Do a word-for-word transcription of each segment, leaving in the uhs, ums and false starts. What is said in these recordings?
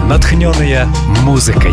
натхненные музыкой.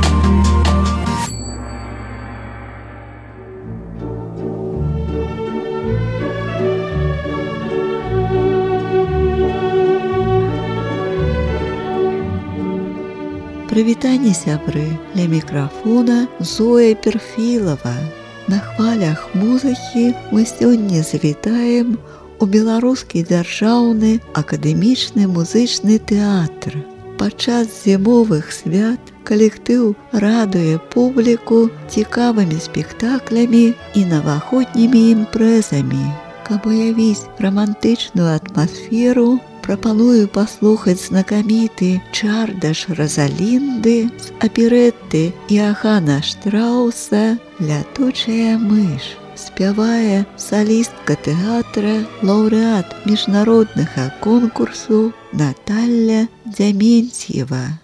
Прывітанне, сябры, ля мікрафона Зоя Перфілава. На хвалях музыкі мы сёння завітаем у беларускі дзяржаўны акадэмічны музычны тэатр. Падчас зімовых свят калектыў радуе публіку цікавымі спектаклямі і навагоднімі імпрэзамі. Каб уявіць рамантычную атмасферу, прапаную паслухаць знакаміты чардаш Розалінды з аперэтты Іахана Штрауса «Лятучая мыш». Спявае салістка тэатра, лаўрэат міжнароднага конкурсу Наталля Дзяментьева.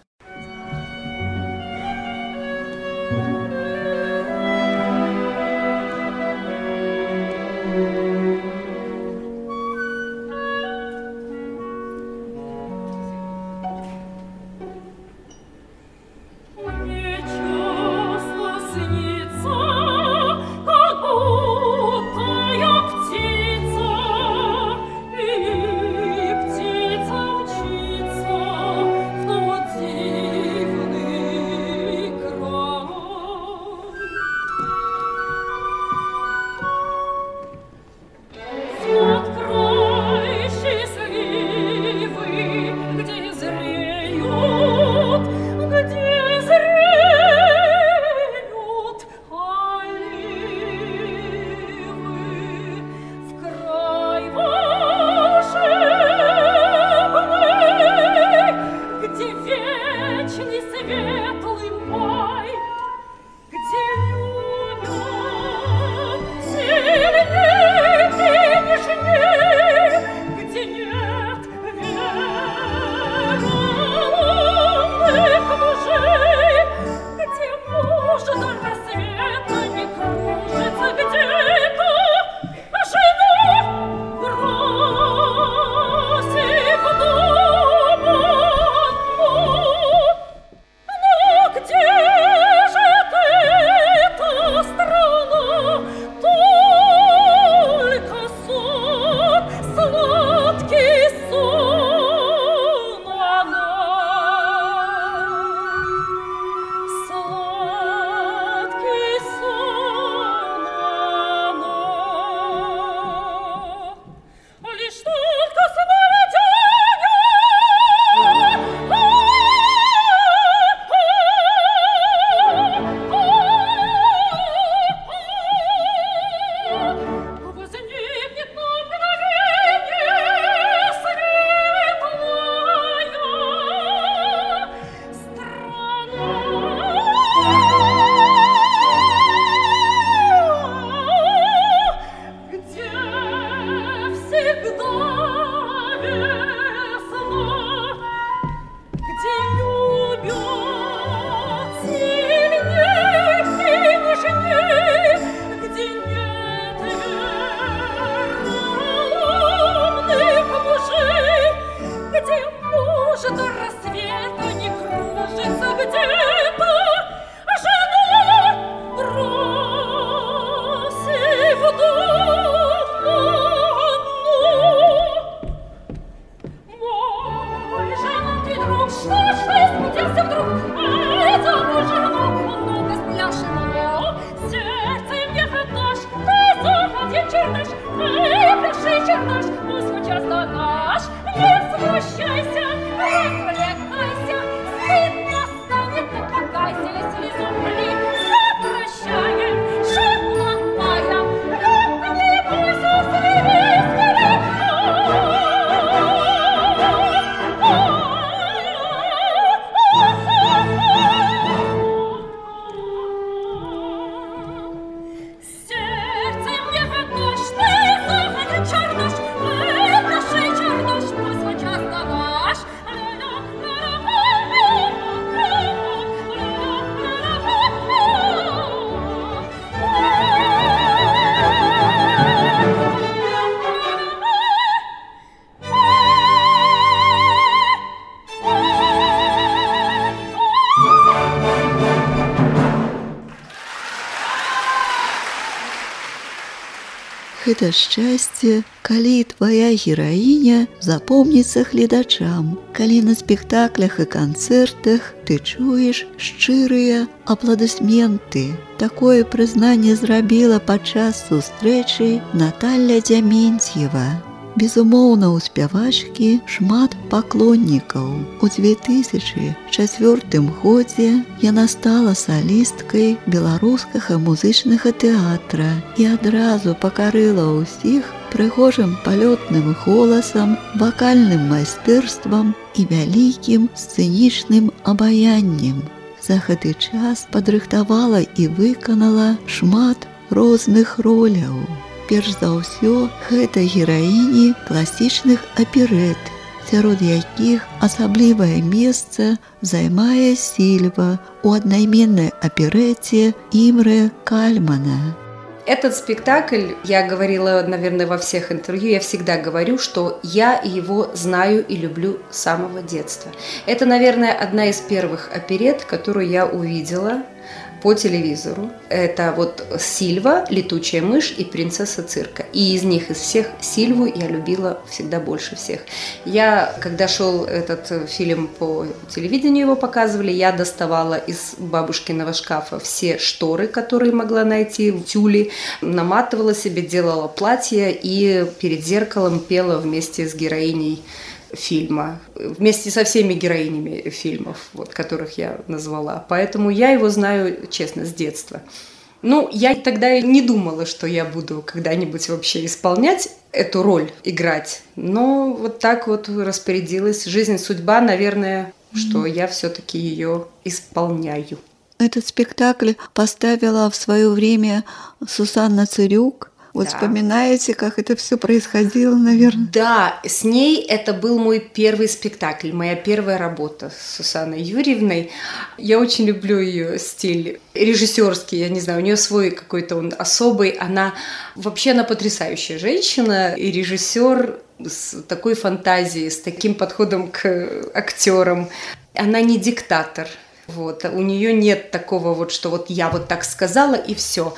гэта шчасце, калі твоя гераіня запомніцца гледачам, калі на спектаклях і канцэртах ты чуеш шчырыя апладысменты. Такое прызнанне зрабіла падчас сустрэчы Наталья Дзяментьева. Безумоўна, у спявачкі шмат паклоннікаў. У две тысячы чацвёртым годзе яна стала салісткай беларускага музычнага тэатра і адразу пакарыла ўсіх прыгожым палётным голасам, вакальным майстэрствам і вялікім сцэнічным абаяннем. За гэты час падрыхтавала і выканала шмат розных роляў. Перш за ўсё, гэта гераіні класічных аперэт, сярод якіх асаблівае месца займае Сильва у аднайменнай аперэце Имре Кальмана. Этот спектакль, я говорила, наверное, во всех интервью, я всегда говорю, что я его знаю и люблю с самого детства. Это, наверное, одна из первых оперет, которую я увидела по телевизору. Это вот Сильва, Летучая мышь и Принцесса цирка. И из них, из всех, Сильву я любила всегда больше всех. Я, когда шел этот фильм по телевидению, его показывали, я доставала из бабушкиного шкафа все шторы, которые могла найти в тюле, наматывала себе, делала платье и перед зеркалом пела вместе с героиней фильма, вместе со всеми героинями фильмов, вот, которых я назвала. Поэтому я его знаю, честно, с детства. Ну, я тогда не думала, что я буду когда-нибудь вообще исполнять эту роль, играть. Но вот так вот распорядилась жизнь, судьба, наверное, mm-hmm. что я все-таки ее исполняю. Этот спектакль поставила в свое время Сусанна Цирюк. Вот да. Вспоминаете, как это все происходило, наверное? Да, с ней это был мой первый спектакль, моя первая работа с Сусанной Юрьевной. Я очень люблю ее стиль режиссерский, я не знаю, у нее свой какой-то он особый. Она вообще она потрясающая женщина и режиссер с такой фантазией, с таким подходом к актерам. Она не диктатор. Вот. У нее нет такого вот, что вот я вот так сказала и все.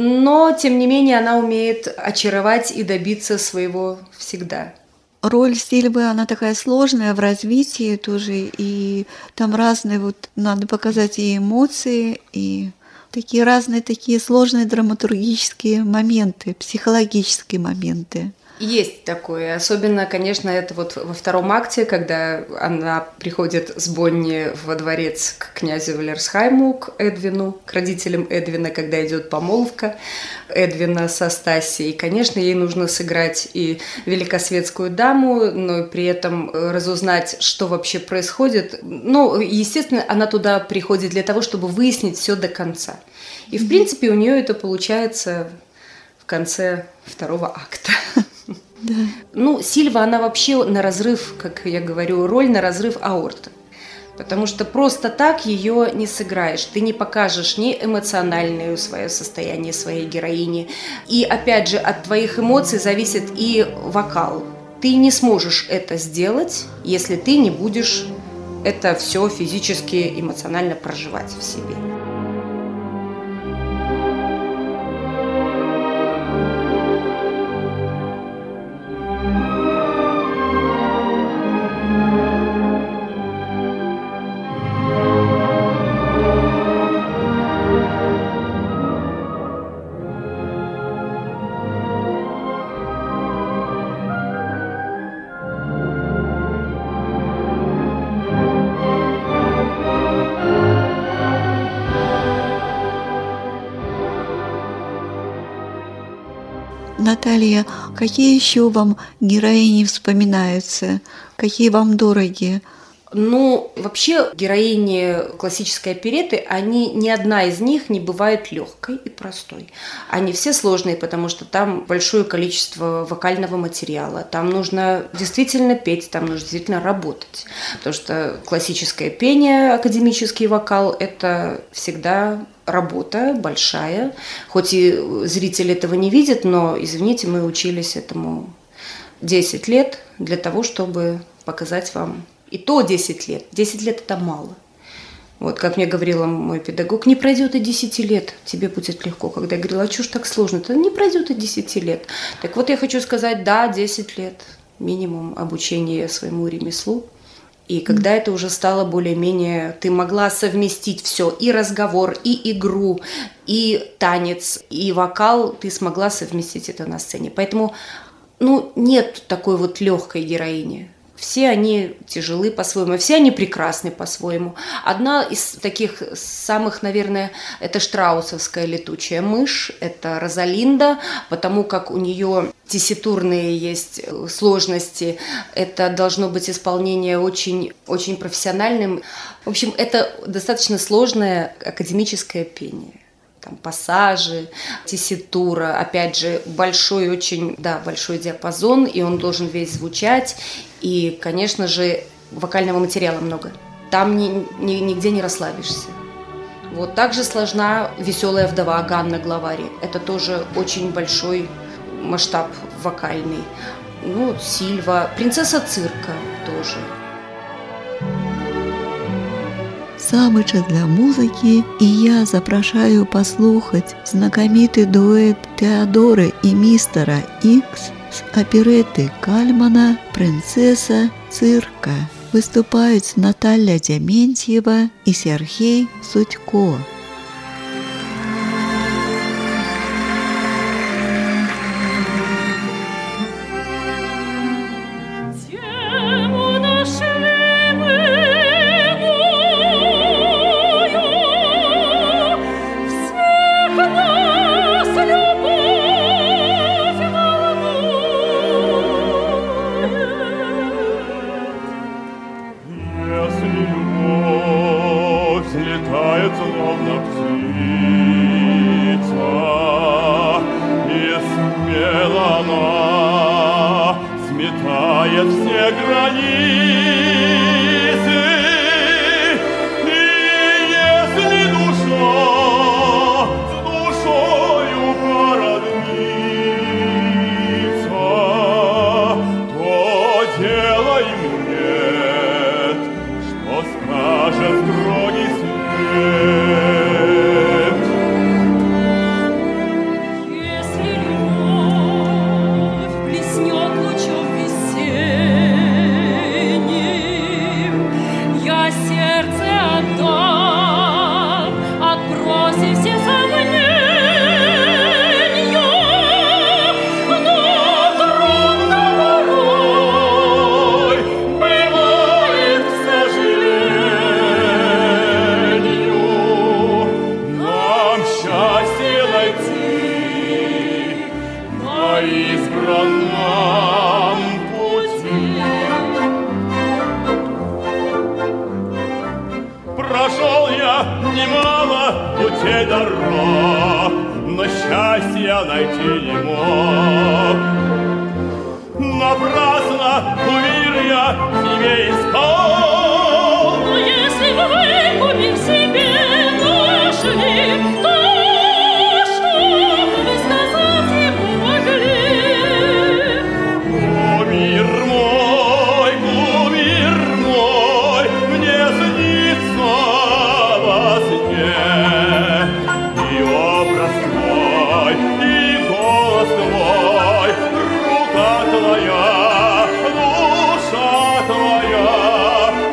Но, тем не менее, она умеет очаровать и добиться своего всегда. Роль Сильвы, она такая сложная в развитии тоже, и там разные, вот надо показать и эмоции, и такие разные, такие сложные драматургические моменты, психологические моменты. Есть такое. Особенно, конечно, это вот во втором акте, когда она приходит с Бонни во дворец к князю Валерсхайму, к Эдвину, к родителям Эдвина, когда идет помолвка Эдвина со Стасией. И, конечно, ей нужно сыграть и великосветскую даму, но при этом разузнать, что вообще происходит. Ну, естественно, она туда приходит для того, чтобы выяснить все до конца. И, в принципе, у нее это получается в конце второго акта. Да. Ну, Сильва, она вообще на разрыв, как я говорю, роль на разрыв аорты. Потому что просто так ее не сыграешь. Ты не покажешь ни эмоциональное свое состояние своей героини. И опять же, от твоих эмоций зависит и вокал. Ты не сможешь это сделать, если ты не будешь это все физически, эмоционально проживать в себе. Наталья, какие еще вам героини вспоминаются? Какие вам дороги? Ну, вообще героини классической оперетты, они, ни одна из них не бывает легкой и простой. Они все сложные, потому что там большое количество вокального материала. Там нужно действительно петь, там нужно действительно работать. Потому что классическое пение, академический вокал – это всегда работа большая. Хоть и зритель этого не видит, но, извините, мы учились этому десять лет для того, чтобы показать вам. И то десять лет. десять лет – это мало. Вот, как мне говорила мой педагог, не пройдет и десяти лет, тебе будет легко. Когда я говорила, а что ж так сложно? То не пройдет и десяти лет. Так вот, я хочу сказать, да, десять лет минимум обучения своему ремеслу. И когда это уже стало более-менее, ты могла совместить все, и разговор, и игру, и танец, и вокал, ты смогла совместить это на сцене. Поэтому, ну, нет такой вот легкой героини. Все они тяжелы по-своему, все они прекрасны по-своему. Одна из таких самых, наверное, это штраусовская летучая мышь, это Розалинда, потому как у нее тесситурные есть сложности, это должно быть исполнение очень, очень профессиональным. В общем, это достаточно сложное академическое пение. Там пассажи, тесситура, опять же, большой очень, да, большой диапазон, и он должен весь звучать. И, конечно же, вокального материала много. Там ни, ни, нигде не расслабишься. Вот также сложна «Веселая вдова» Ганна Главари. Это тоже очень большой масштаб вокальный. Ну, Сильва, «Принцесса цирка» тоже. Самы час для музыкі, і я запрашаю паслухаць знакаміты дуэт Тэадоры і містера Ікс з аперэты Кальмана «Принцесса цирка». Выступаюць Наталья Дементьева і Сергей Судько. Твоя, душа твоя,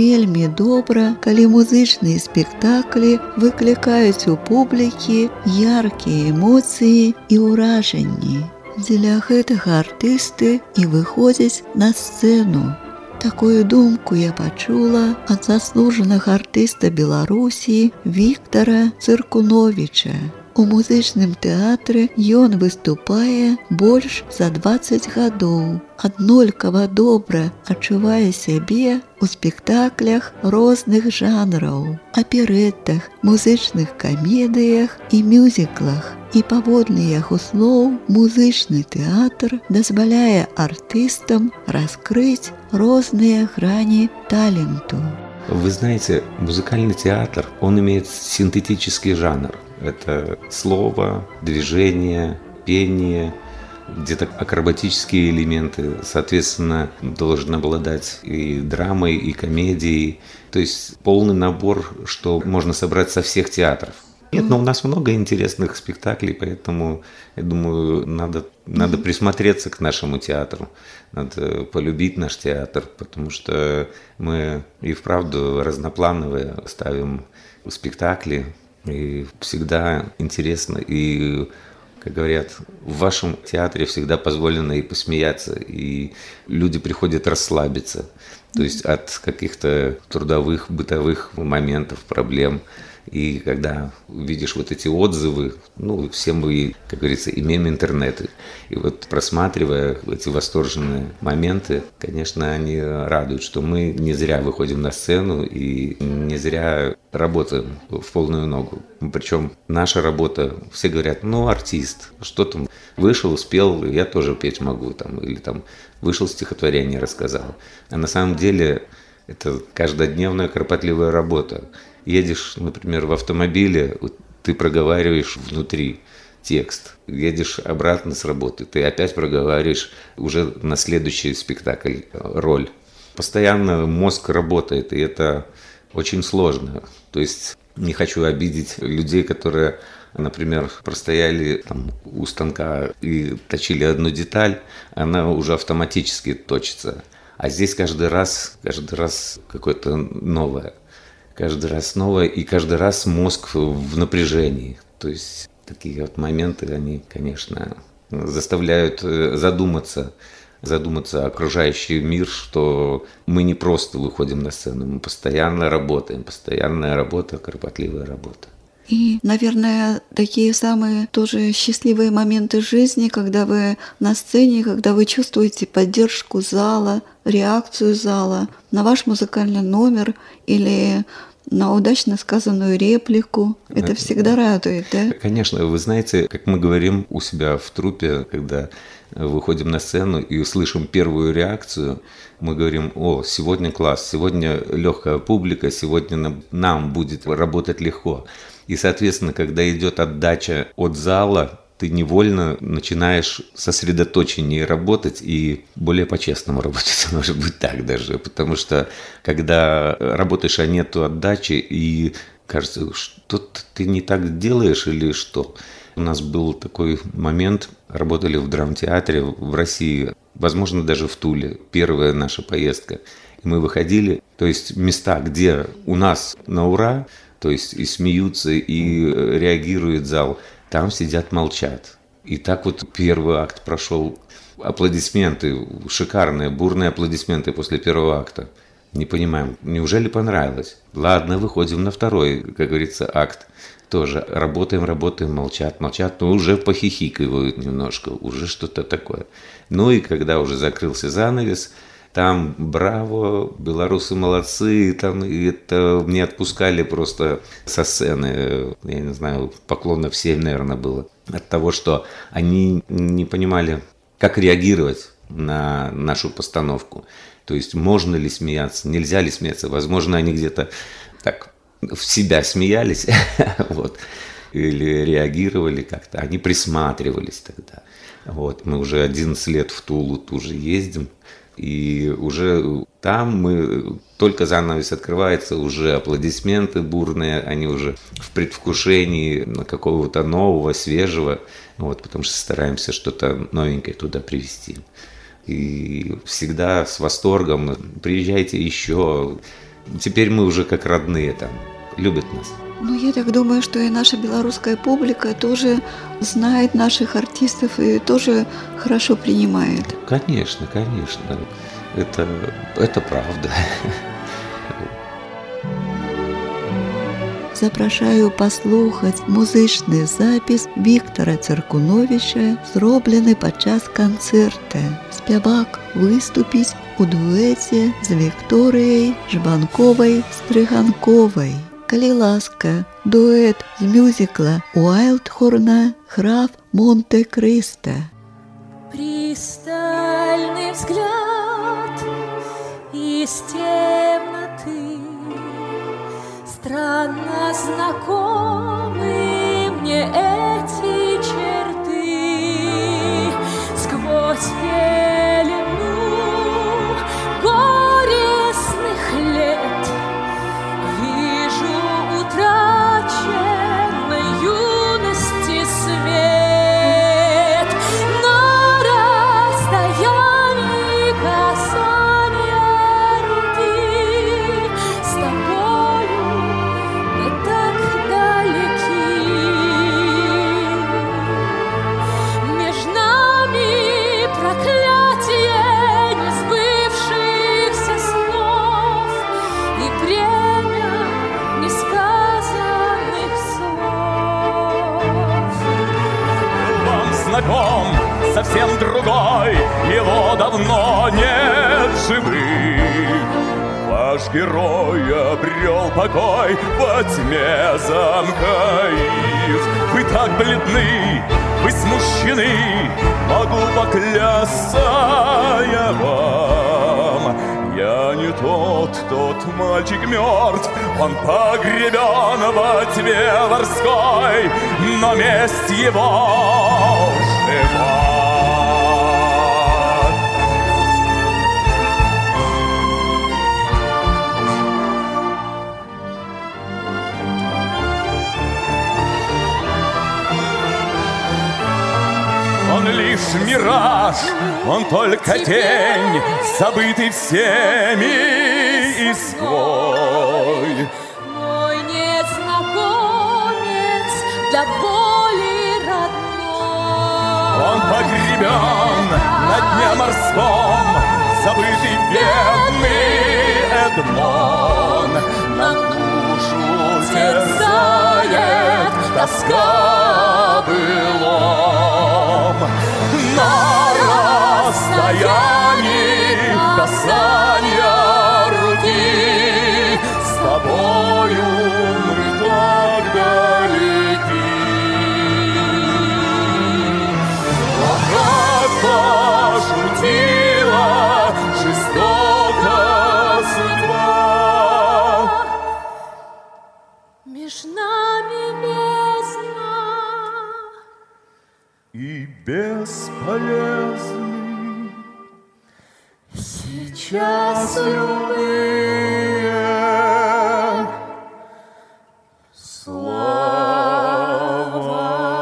вельмі добра, калі музычныя спектаклі выклікаюць у публікі яркія эмоцыі і ўражанні. Дзеля гэтага артысты і выходзяць на сцэну. Такую думку я пачула ад заслужанага артыста Беларусі Віктара Цыркуновіча. У музычным тэатры ён выступае больш за дваццаць гадоў. Аднолькава добра адчувае сябе у спектаклях розных жанраў, аперэтах, музычных камедыях і мюзіклах. І паводле яго слоў, музычны тэатр дазваляе артыстам раскрыць розныя грани таленту. Вы знаете, музыкальный театр, он имеет синтетический жанр. Это слово, движение, пение, где-то акробатические элементы, соответственно, должен обладать и драмой, и комедией. То есть полный набор, что можно собрать со всех театров. Нет, но у нас много интересных спектаклей, поэтому, я думаю, надо, надо присмотреться к нашему театру, надо полюбить наш театр, потому что мы и вправду разноплановые ставим спектакли, и всегда интересно, и, как говорят, в вашем театре всегда позволено и посмеяться, и люди приходят расслабиться, то есть от каких-то трудовых, бытовых моментов, проблем. И когда видишь вот эти отзывы, ну, все мы, как говорится, имеем интернеты. И вот просматривая эти восторженные моменты, конечно, они радуют, что мы не зря выходим на сцену и не зря работаем в полную ногу. Причем наша работа, все говорят, ну, артист, что там, вышел, спел, я тоже петь могу, там, или там вышел, стихотворение рассказал. А на самом деле это каждодневная кропотливая работа. Едешь, например, в автомобиле, ты проговариваешь внутри текст. Едешь обратно с работы, ты опять проговариваешь уже на следующий спектакль роль. Постоянно мозг работает, и это очень сложно. То есть не хочу обидеть людей, которые, например, простояли там у станка и точили одну деталь, она уже автоматически точится. А здесь каждый раз, каждый раз какое-то новое. Каждый раз новое, и каждый раз мозг в напряжении. То есть такие вот моменты, они, конечно, заставляют задуматься, задуматься окружающий мир, что мы не просто выходим на сцену, мы постоянно работаем, постоянная работа, кропотливая работа. И, наверное, такие самые тоже счастливые моменты жизни, когда вы на сцене, когда вы чувствуете поддержку зала, реакцию зала на ваш музыкальный номер или на удачно сказанную реплику. Это всегда радует, да? Конечно, вы знаете, как мы говорим у себя в труппе, когда выходим на сцену и услышим первую реакцию, мы говорим: о, сегодня класс, сегодня легкая публика, сегодня нам будет работать легко. И, соответственно, когда идет отдача от зала, ты невольно начинаешь сосредоточеннее работать и более по-честному работать, может быть так даже. Потому что когда работаешь, а нету отдачи, и кажется, что-то ты не так делаешь или что. У нас был такой момент, работали в драмтеатре в России, возможно, даже в Туле, первая наша поездка. И мы выходили, то есть места, где у нас на ура, то есть и смеются, и реагирует зал, там сидят, молчат. И так вот первый акт прошел. Аплодисменты, шикарные, бурные аплодисменты после первого акта. Не понимаем, неужели понравилось? Ладно, выходим на второй, как говорится, акт. Тоже работаем, работаем, молчат, молчат, но уже похихикивают немножко, уже что-то такое. Ну и когда уже закрылся занавес, там браво, белорусы молодцы, там и это не отпускали просто со сцены, я не знаю, поклонов семь, наверное, было. От того, что они не понимали, как реагировать на нашу постановку. То есть можно ли смеяться, нельзя ли смеяться. Возможно, они где-то так в себя смеялись, вот, или реагировали как-то. Они присматривались тогда. Вот, мы уже одиннадцать лет в Тулу тоже ездим. И уже там мы, только занавес открывается, уже аплодисменты бурные, они уже в предвкушении какого-то нового, свежего, вот, потому что стараемся что-то новенькое туда привезти. И всегда с восторгом: приезжайте еще, теперь мы уже как родные там, любят нас. Ну, я так думаю, что и наша белорусская публика тоже знает наших артистов и тоже хорошо принимает. Конечно, конечно. Это, это правда. Запрашаю паслухаць музычны запіс Віктара Цыркуновіча, зроблены падчас канцэрта. Спявак выступіць у дуэце з Вікторыяй Жбанковай-Стрыганковай. Калі ласка, дуэт з мюзікла Уайлдхорна «Граф Монте-Кристо». Пристальный взгляд из темноты, странно знакомы мне эти черты. Сквозь пелену горестных лет вижу утраченной юности свет. На расстоянии касания руки с тобою мы так далеки. Меж нами проклятие несбывшихся снов и бремя несказанных слов. Вам знаком совсем другой, его давно нет живых. Ваш герой обрел покой во тьме замка Ив. Вы так бледны, вы смущены, могу поклясться я вам. Я не тот, тот мальчик мертв, он погребен во тьме морской, но месть его жива. Он лишь мираж, он только тень, забытый всеми изгой. Мой незнакомец для боли родной. Он погребен на дне морском, забытый бедный Эдмон. На душу терзает тоска былом. На расстоянии касания руки с тобою мы так далеки. Как пошутила жестоко судьба. Меж нами бездна И бесполезны сейчас любые слова.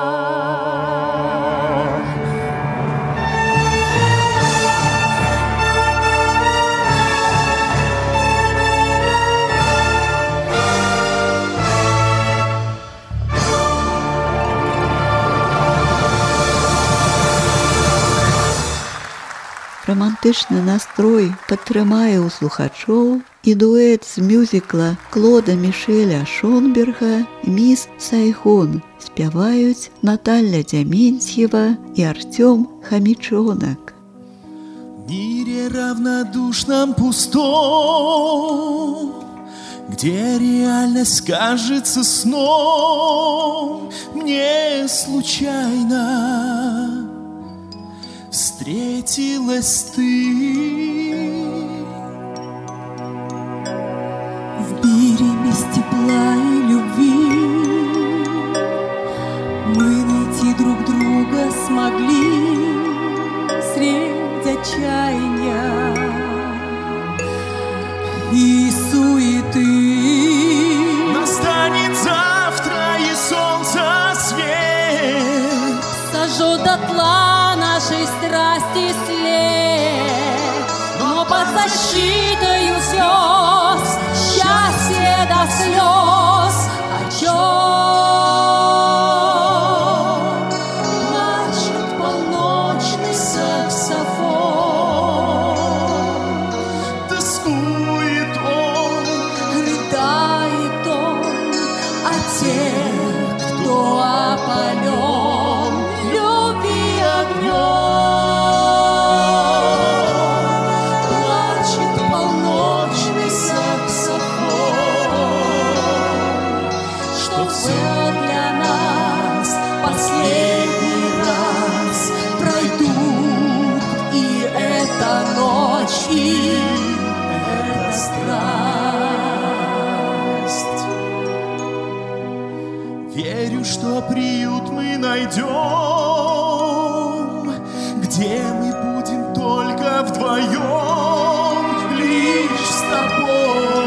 Романтычны настрой падтрымае ў слухачоў і дуэт з мюзікла Клода Мішэля Шонберга «Міс Сайгон» спяваюць Наталья Дементьева и Артем Хомячонок. В мире равнодушном пустом, где реальность кажется сном, мне случайно встретилась ты. в мире без тепла и любви. Мы найти друг друга смогли средь отчаяния и суеты. Настанет завтра и солнце свет Сожжет дотла нашей страсти след, но под защитою звезд счастье до слез. О чем плачет полночный саксофон? Тоскует он, Рыдает он о тех, кто опален любви огнем. Плачет полночный саксофон, что все для нас последний раз пройдут, и эта ночь, и эта страсть. верю, что приют мы найдем, где мы будем только вдвоем, лишь с тобой.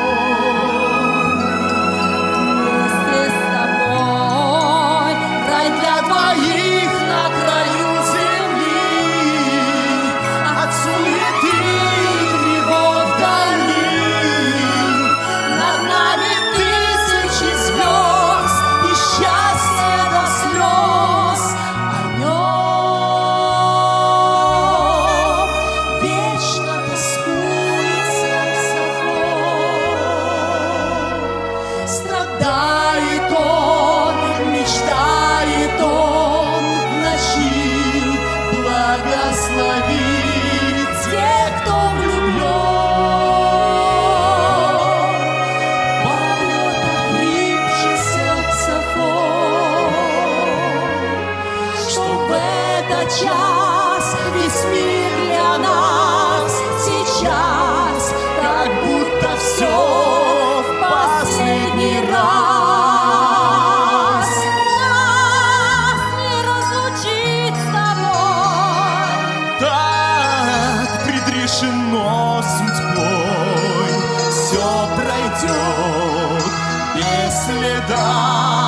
Вместе с тобой рай для двоих на краю земли, От суеты тревог вдали, над нами тысячи звезд и счастье до слез. О нем вечно тоскует саксофон. Страдает он, мечтает он в ночи благословить тех, кто влюблен. Поет охрипший саксофон, что в этот час весь мир для нас сейчас как будто все в последний раз. Нас не разлучить с тобой. так предрешено судьбой, все пройдет без следа.